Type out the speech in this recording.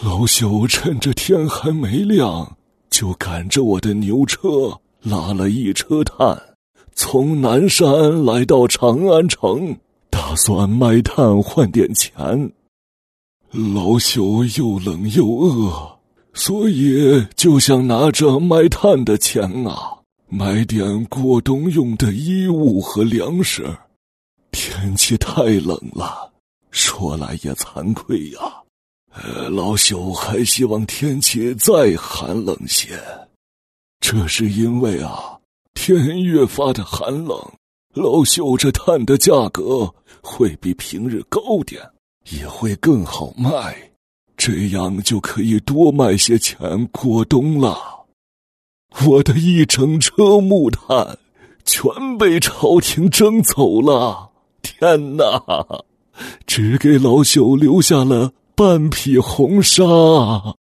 老朽趁着天还没亮，就赶着我的牛车拉了一车炭，从南山来到长安城，打算卖炭换点钱。老朽又冷又饿，所以就想拿着卖炭的钱买点过冬用的衣物和粮食。天气太冷了，说来也惭愧呀。老朽还希望天气再寒冷些，这是因为天越发的寒冷，老朽这炭的价格会比平日高点，也会更好卖，这样就可以多卖些钱过冬了。我的一整车木炭全被朝廷征走了，天哪，只给老朽留下了半匹红纱。